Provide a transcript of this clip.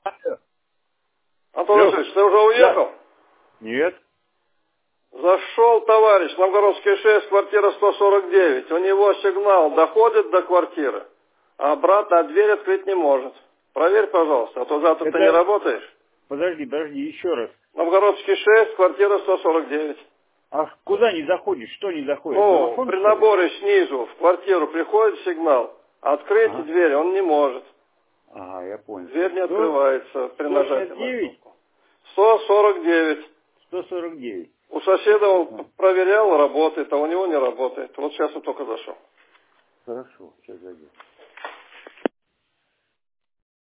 Алло. Антон Алло. Васильевич, ты уже уехал? Да. Нет. Зашел товарищ, Новгородский 6, квартира 149. У него сигнал доходит до квартиры, а обратно дверь открыть не может. Проверь, пожалуйста, а то завтра ты не работаешь. Подожди, еще раз. Новгородский 6, квартира 149. А куда не заходишь? Что не заходит? Ну, Домофон, при что ли? наборе снизу в квартиру приходит сигнал. Открыть Ага. дверь он не может. Ага, я понял. Дверь не открывается при нажатии на 169? кнопку. 149. 149. У соседа он Ага. проверял, работает, а у него не работает. Вот сейчас он только зашел. Хорошо, сейчас зайдем.